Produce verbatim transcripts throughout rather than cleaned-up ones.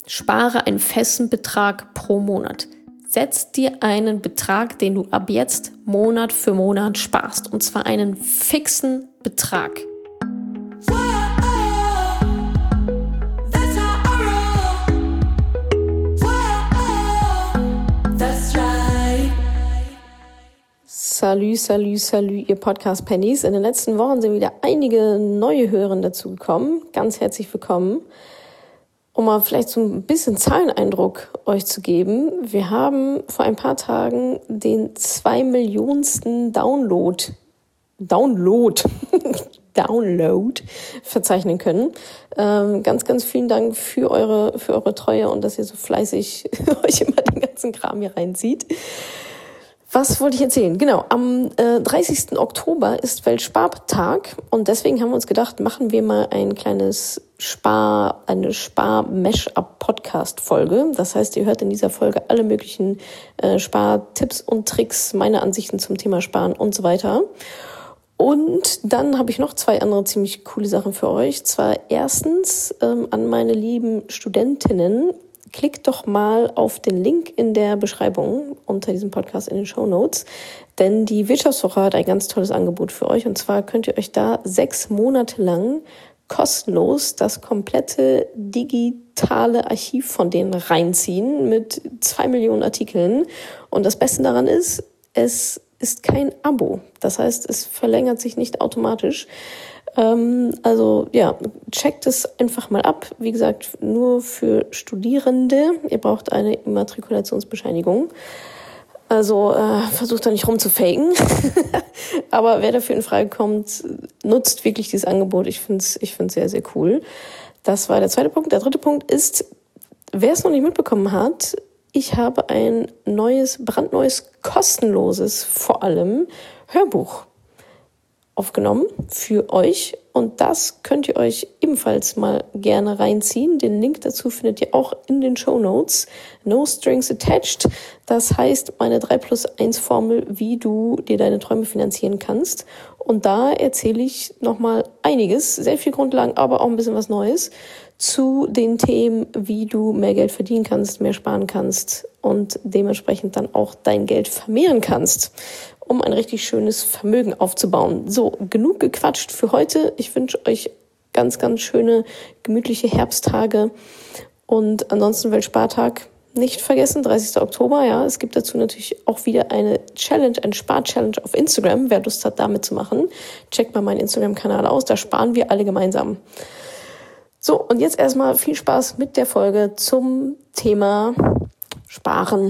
spare einen festen Betrag pro Monat. Setz dir einen Betrag, den du ab jetzt Monat für Monat sparst. Und zwar einen fixen Betrag. Salü, salü, salü, ihr Podcast-Pennies. In den letzten Wochen sind wieder einige neue Hörer dazugekommen. Ganz herzlich willkommen. Um mal vielleicht so ein bisschen Zahleneindruck euch zu geben. Wir haben vor ein paar Tagen den zwei Millionensten Download, Download, Download verzeichnen können. Ähm, ganz, ganz vielen Dank für eure, für eure Treue und dass ihr so fleißig euch immer den ganzen Kram hier reinzieht. Was wollte ich erzählen? Genau, am äh, dreißigsten Oktober ist Weltspartag und deswegen haben wir uns gedacht, machen wir mal ein kleines Spar, eine Spar-Mash-Up-Podcast-Folge. Das heißt, ihr hört in dieser Folge alle möglichen äh, Spartipps und Tricks, meine Ansichten zum Thema Sparen und so weiter. Und dann habe ich noch zwei andere ziemlich coole Sachen für euch. Zwar erstens ähm, an meine lieben Studentinnen. Klickt doch mal auf den Link in der Beschreibung unter diesem Podcast in den Shownotes, denn die Wirtschaftswoche hat ein ganz tolles Angebot für euch und zwar könnt ihr euch da sechs Monate lang kostenlos das komplette digitale Archiv von denen reinziehen mit zwei Millionen Artikeln und das Beste daran ist, es ist kein Abo, das heißt, es verlängert sich nicht automatisch. Also ja, checkt es einfach mal ab. Wie gesagt, nur für Studierende. Ihr braucht eine Immatrikulationsbescheinigung. Also äh, versucht da nicht rumzufaken. Aber wer dafür in Frage kommt, nutzt wirklich dieses Angebot. Ich finde es ich find's sehr, sehr cool. Das war der zweite Punkt. Der dritte Punkt ist, wer es noch nicht mitbekommen hat, ich habe ein neues, brandneues, kostenloses, vor allem Hörbuch aufgenommen für euch und das könnt ihr euch ebenfalls mal gerne reinziehen. Den Link dazu findet ihr auch in den Shownotes. No strings attached. Das heißt, meine drei plus eins Formel, wie du dir deine Träume finanzieren kannst. Und da erzähle ich nochmal einiges, sehr viel Grundlagen, aber auch ein bisschen was Neues zu den Themen, wie du mehr Geld verdienen kannst, mehr sparen kannst und dementsprechend dann auch dein Geld vermehren kannst, um ein richtig schönes Vermögen aufzubauen. So, genug gequatscht für heute. Ich wünsche euch ganz, ganz schöne, gemütliche Herbsttage. Und ansonsten Weltspartag nicht vergessen, dreißigsten Oktober. Ja, es gibt dazu natürlich auch wieder eine Challenge, eine Spar-Challenge auf Instagram. Wer Lust hat, damit zu machen, checkt mal meinen Instagram-Kanal aus. Da sparen wir alle gemeinsam. So, und jetzt erstmal viel Spaß mit der Folge zum Thema Sparen.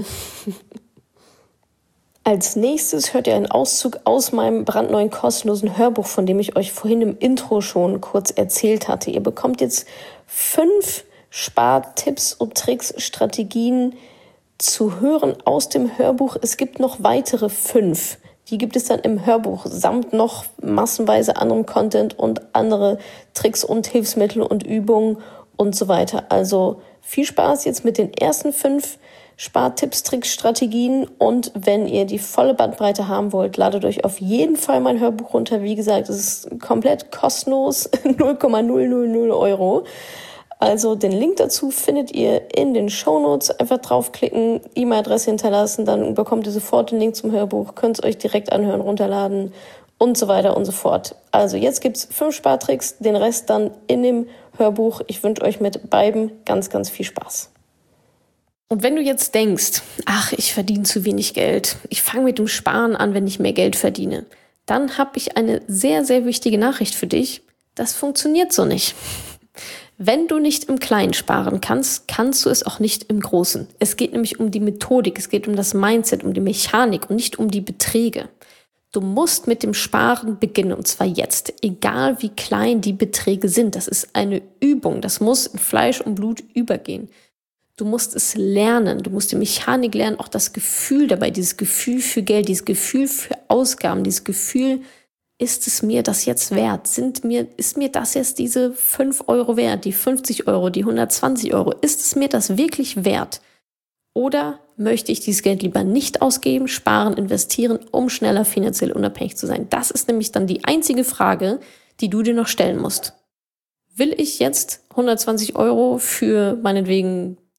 Als nächstes hört ihr einen Auszug aus meinem brandneuen kostenlosen Hörbuch, von dem ich euch vorhin im Intro schon kurz erzählt hatte. Ihr bekommt jetzt fünf Spartipps und Tricks, Strategien zu hören aus dem Hörbuch. Es gibt noch weitere fünf. Die gibt es dann im Hörbuch samt noch massenweise anderem Content und andere Tricks und Hilfsmittel und Übungen und so weiter. Also viel Spaß jetzt mit den ersten fünf Spartipps, Tricks, Strategien und wenn ihr die volle Bandbreite haben wollt, ladet euch auf jeden Fall mein Hörbuch runter. Wie gesagt, es ist komplett kostenlos, null Komma null null null Euro. Also den Link dazu findet ihr in den Shownotes. Einfach draufklicken, E-Mail-Adresse hinterlassen, dann bekommt ihr sofort den Link zum Hörbuch, könnt es euch direkt anhören, runterladen und so weiter und so fort. Also jetzt gibt's fünf Spartricks, den Rest dann in dem Hörbuch. Ich wünsche euch mit beiden ganz, ganz viel Spaß. Und wenn du jetzt denkst, ach, ich verdiene zu wenig Geld, ich fange mit dem Sparen an, wenn ich mehr Geld verdiene, dann habe ich eine sehr, sehr wichtige Nachricht für dich. Das funktioniert so nicht. Wenn du nicht im Kleinen sparen kannst, kannst du es auch nicht im Großen. Es geht nämlich um die Methodik, es geht um das Mindset, um die Mechanik und nicht um die Beträge. Du musst mit dem Sparen beginnen und zwar jetzt, egal wie klein die Beträge sind. Das ist eine Übung, das muss in Fleisch und Blut übergehen. Du musst es lernen, du musst die Mechanik lernen, auch das Gefühl dabei, dieses Gefühl für Geld, dieses Gefühl für Ausgaben, dieses Gefühl, ist es mir das jetzt wert? Sind mir, ist mir das jetzt diese fünf Euro wert, die fünfzig Euro, die hundertzwanzig Euro? Ist es mir das wirklich wert? Oder möchte ich dieses Geld lieber nicht ausgeben, sparen, investieren, um schneller finanziell unabhängig zu sein? Das ist nämlich dann die einzige Frage, die du dir noch stellen musst. Will ich jetzt hundertzwanzig Euro für meinetwegen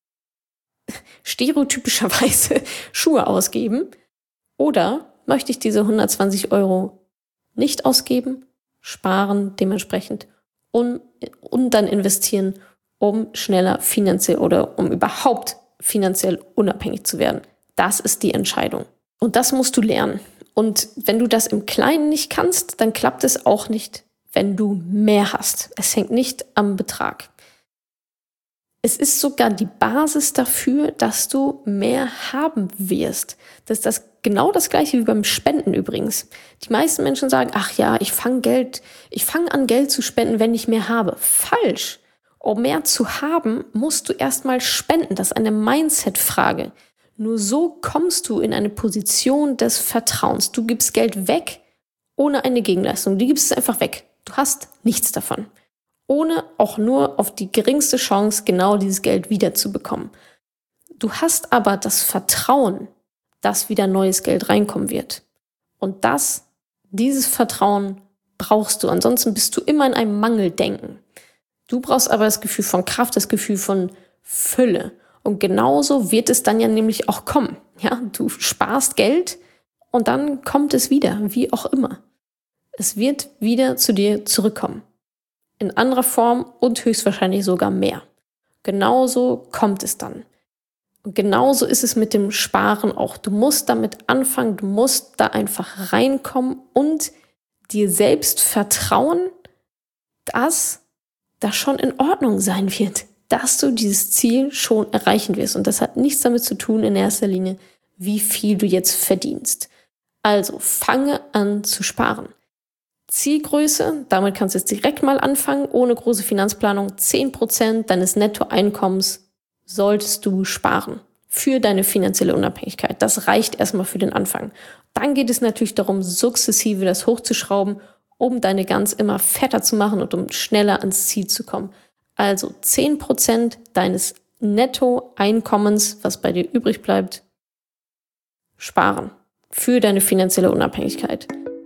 stereotypischerweise Schuhe ausgeben? Oder möchte ich diese hundertzwanzig Euro nicht ausgeben, sparen dementsprechend und, und dann investieren, um schneller finanziell oder um überhaupt finanziell unabhängig zu werden? Das ist die Entscheidung. Und das musst du lernen. Und wenn du das im Kleinen nicht kannst, dann klappt es auch nicht, wenn du mehr hast. Es hängt nicht am Betrag. Es ist sogar die Basis dafür, dass du mehr haben wirst. Das ist das genau das Gleiche wie beim Spenden übrigens. Die meisten Menschen sagen, ach ja, ich fange Geld, ich fange an, Geld zu spenden, wenn ich mehr habe. Falsch. Um mehr zu haben, musst du erstmal spenden. Das ist eine Mindset-Frage. Nur so kommst du in eine Position des Vertrauens. Du gibst Geld weg ohne eine Gegenleistung. Du gibst es einfach weg. Du hast nichts davon. Ohne auch nur auf die geringste Chance, genau dieses Geld wiederzubekommen. Du hast aber das Vertrauen, dass wieder neues Geld reinkommen wird. Und das, dieses Vertrauen brauchst du. Ansonsten bist du immer in einem Mangeldenken. Du brauchst aber das Gefühl von Kraft, das Gefühl von Fülle. Und genauso wird es dann ja nämlich auch kommen. Ja, du sparst Geld und dann kommt es wieder, wie auch immer. Es wird wieder zu dir zurückkommen. In anderer Form und höchstwahrscheinlich sogar mehr. Genauso kommt es dann. Und genauso ist es mit dem Sparen auch. Du musst damit anfangen, du musst da einfach reinkommen und dir selbst vertrauen, dass das schon in Ordnung sein wird, dass du dieses Ziel schon erreichen wirst. Und das hat nichts damit zu tun in erster Linie, wie viel du jetzt verdienst. Also fange an zu sparen. Zielgröße, damit kannst du jetzt direkt mal anfangen, ohne große Finanzplanung. zehn Prozent deines Nettoeinkommens solltest du sparen für deine finanzielle Unabhängigkeit. Das reicht erstmal für den Anfang. Dann geht es natürlich darum, sukzessive das hochzuschrauben, um deine Gans immer fetter zu machen und um schneller ans Ziel zu kommen. Also zehn Prozent deines Nettoeinkommens, was bei dir übrig bleibt, sparen für deine finanzielle Unabhängigkeit.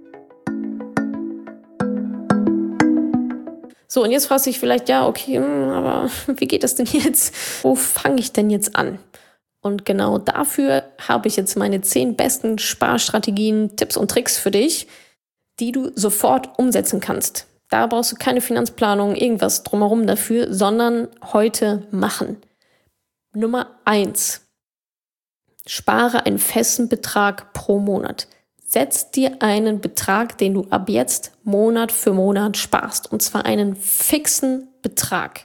So, und jetzt fragst du dich vielleicht, ja, okay, aber wie geht das denn jetzt? Wo fange ich denn jetzt an? Und genau dafür habe ich jetzt meine zehn besten Sparstrategien, Tipps und Tricks für dich, die du sofort umsetzen kannst. Da brauchst du keine Finanzplanung, irgendwas drumherum dafür, sondern heute machen. Nummer eins. Spare einen festen Betrag pro Monat. Setz dir einen Betrag, den du ab jetzt Monat für Monat sparst. Und zwar einen fixen Betrag.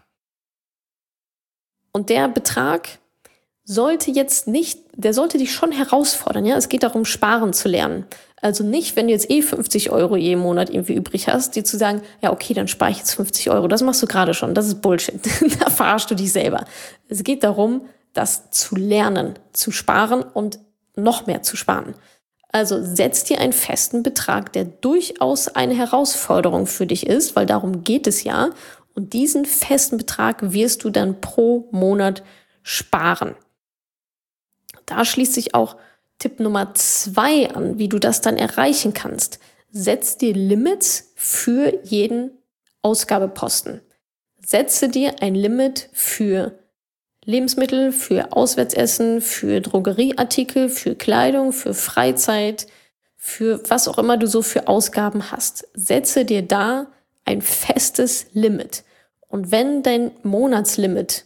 Und der Betrag sollte jetzt nicht, der sollte dich schon herausfordern. Ja, es geht darum, sparen zu lernen. Also nicht, wenn du jetzt eh fünfzig Euro jeden Monat irgendwie übrig hast, dir zu sagen, ja okay, dann spare ich jetzt fünfzig Euro. Das machst du gerade schon. Das ist Bullshit. Da verarschst du dich selber. Es geht darum, das zu lernen, zu sparen und noch mehr zu sparen. Also setz dir einen festen Betrag, der durchaus eine Herausforderung für dich ist, weil darum geht es ja. Und diesen festen Betrag wirst du dann pro Monat sparen. Da schließt sich auch Tipp Nummer zwei an, wie du das dann erreichen kannst. Setz dir Limits für jeden Ausgabeposten. Setze dir ein Limit für Lebensmittel, für Auswärtsessen, für Drogerieartikel, für Kleidung, für Freizeit, für was auch immer du so für Ausgaben hast. Setze dir da ein festes Limit. Und wenn dein Monatslimit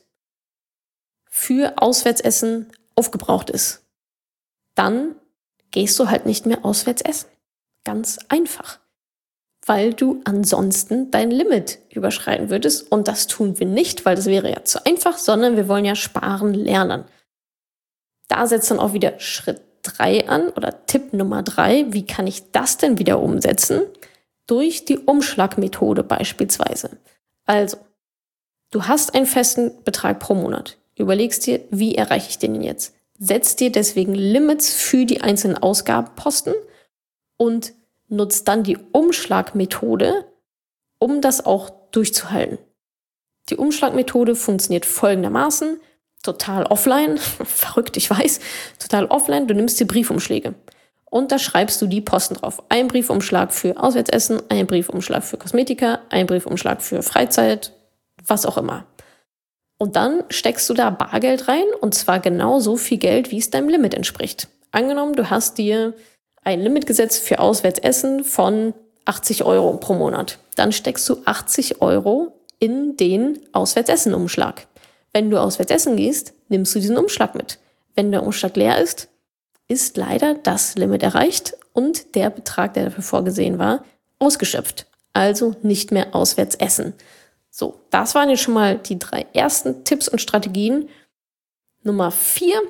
für Auswärtsessen aufgebraucht ist, dann gehst du halt nicht mehr auswärts essen. Ganz einfach. Weil du ansonsten dein Limit überschreiten würdest. Und das tun wir nicht, weil das wäre ja zu einfach, sondern wir wollen ja sparen lernen. Da setzt dann auch wieder Schritt drei an oder Tipp Nummer drei. Wie kann ich das denn wieder umsetzen? Durch die Umschlagmethode beispielsweise. Also, du hast einen festen Betrag pro Monat. Überlegst dir, wie erreiche ich den jetzt? Setz dir deswegen Limits für die einzelnen Ausgabenposten und nutzt dann die Umschlagmethode, um das auch durchzuhalten. Die Umschlagmethode funktioniert folgendermaßen, total offline, verrückt, ich weiß, total offline, du nimmst die Briefumschläge und da schreibst du die Posten drauf. Ein Briefumschlag für Auswärtsessen, ein Briefumschlag für Kosmetika, ein Briefumschlag für Freizeit, was auch immer. Und dann steckst du da Bargeld rein und zwar genau so viel Geld, wie es deinem Limit entspricht. Angenommen, du hast dir ein Limit gesetzt für Auswärtsessen von achtzig Euro pro Monat. Dann steckst du achtzig Euro in den Auswärtsessen-Umschlag. Wenn du auswärts essen gehst, nimmst du diesen Umschlag mit. Wenn der Umschlag leer ist, ist leider das Limit erreicht und der Betrag, der dafür vorgesehen war, ausgeschöpft. Also nicht mehr auswärts essen. So, das waren jetzt schon mal die drei ersten Tipps und Strategien. Nummer vier.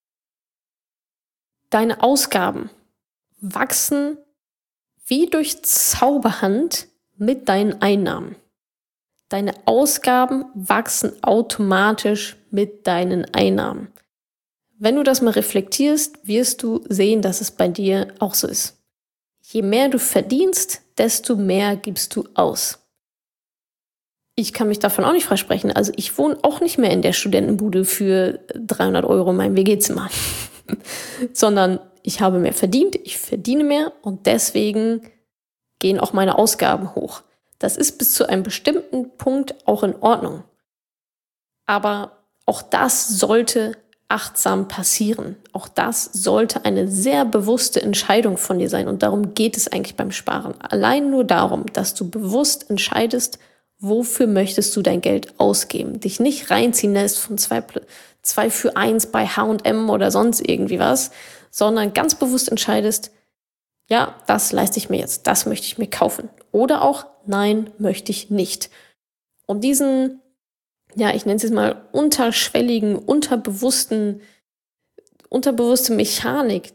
Deine Ausgaben wachsen wie durch Zauberhand mit deinen Einnahmen. Deine Ausgaben wachsen automatisch mit deinen Einnahmen. Wenn du das mal reflektierst, wirst du sehen, dass es bei dir auch so ist. Je mehr du verdienst, desto mehr gibst du aus. Ich kann mich davon auch nicht freisprechen. Also ich wohne auch nicht mehr in der Studentenbude für dreihundert Euro in meinem W G-Zimmer. Sondern ich habe mehr verdient, ich verdiene mehr und deswegen gehen auch meine Ausgaben hoch. Das ist bis zu einem bestimmten Punkt auch in Ordnung. Aber auch das sollte achtsam passieren. Auch das sollte eine sehr bewusste Entscheidung von dir sein. Und darum geht es eigentlich beim Sparen. Allein nur darum, dass du bewusst entscheidest, wofür möchtest du dein Geld ausgeben. Dich nicht reinziehen lässt von zwei, zwei für eins bei H und M oder sonst irgendwie was, sondern ganz bewusst entscheidest, ja, das leiste ich mir jetzt, das möchte ich mir kaufen. Oder auch, nein, möchte ich nicht. Und diesen, ja, ich nenne es jetzt mal unterschwelligen, unterbewussten, unterbewusste Mechanik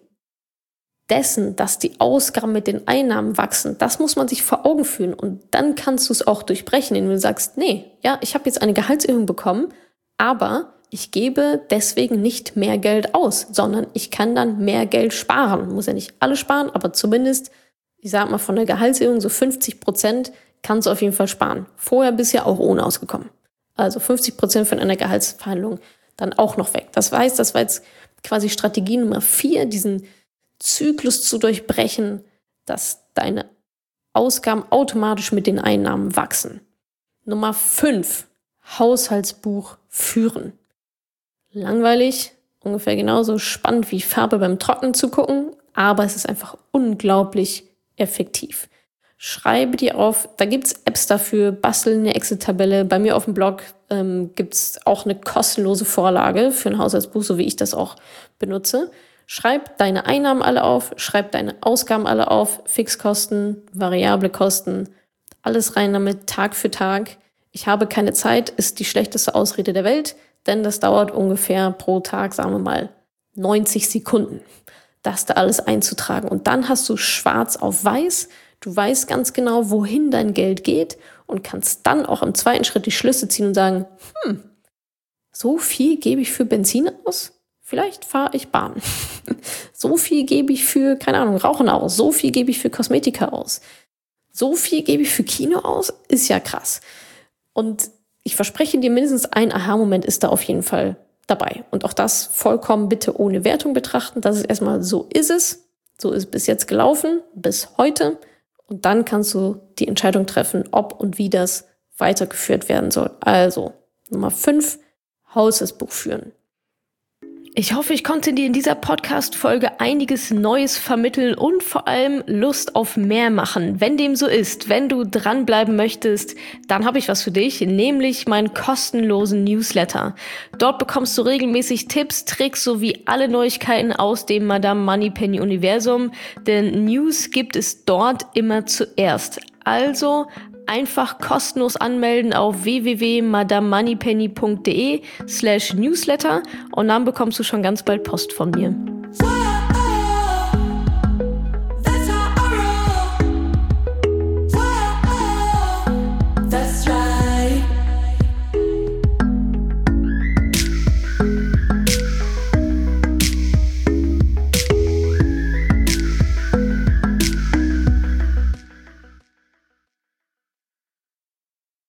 dessen, dass die Ausgaben mit den Einnahmen wachsen, das muss man sich vor Augen führen. Und dann kannst du es auch durchbrechen, indem du sagst, nee, ja, ich habe jetzt eine Gehaltserhöhung bekommen, aber ich gebe deswegen nicht mehr Geld aus, sondern ich kann dann mehr Geld sparen. Muss ja nicht alles sparen, aber zumindest, ich sag mal, von der Gehaltserhöhung so fünfzig Prozent kannst du auf jeden Fall sparen. Vorher bist du ja auch ohne ausgekommen. Also fünfzig Prozent von einer Gehaltsverhandlung dann auch noch weg. Das heißt, das war jetzt quasi Strategie Nummer vier, diesen Zyklus zu durchbrechen, dass deine Ausgaben automatisch mit den Einnahmen wachsen. Nummer fünf, Haushaltsbuch führen. Langweilig, ungefähr genauso spannend wie Farbe beim Trocknen zu gucken, aber es ist einfach unglaublich effektiv. Schreibe dir auf, da gibt's Apps dafür, bastel eine Excel-Tabelle. Bei mir auf dem Blog ähm, gibt's auch eine kostenlose Vorlage für ein Haushaltsbuch, so wie ich das auch benutze. Schreib deine Einnahmen alle auf, schreib deine Ausgaben alle auf, Fixkosten, variable Kosten, alles rein damit, Tag für Tag. Ich habe keine Zeit, ist die schlechteste Ausrede der Welt, denn das dauert ungefähr pro Tag, sagen wir mal, neunzig Sekunden, das da alles einzutragen. Und dann hast du schwarz auf weiß, du weißt ganz genau, wohin dein Geld geht und kannst dann auch im zweiten Schritt die Schlüsse ziehen und sagen, hm, so viel gebe ich für Benzin aus? Vielleicht fahre ich Bahn. So viel gebe ich für, keine Ahnung, Rauchen aus. So viel gebe ich für Kosmetika aus. So viel gebe ich für Kino aus? Ist ja krass. Und ich verspreche dir, mindestens ein Aha-Moment ist da auf jeden Fall dabei. Und auch das vollkommen bitte ohne Wertung betrachten. Das ist erstmal, so ist es. So ist es bis jetzt gelaufen, bis heute. Und dann kannst du die Entscheidung treffen, ob und wie das weitergeführt werden soll. Also, Nummer fünf, Haushaltsbuch führen. Ich hoffe, ich konnte dir in dieser Podcast-Folge einiges Neues vermitteln und vor allem Lust auf mehr machen. Wenn dem so ist, wenn du dranbleiben möchtest, dann habe ich was für dich, nämlich meinen kostenlosen Newsletter. Dort bekommst du regelmäßig Tipps, Tricks sowie alle Neuigkeiten aus dem Madame Moneypenny Universum, denn News gibt es dort immer zuerst. Also einfach kostenlos anmelden auf w w w punkt madame moneypenny punkt d e slash newsletter und dann bekommst du schon ganz bald Post von mir.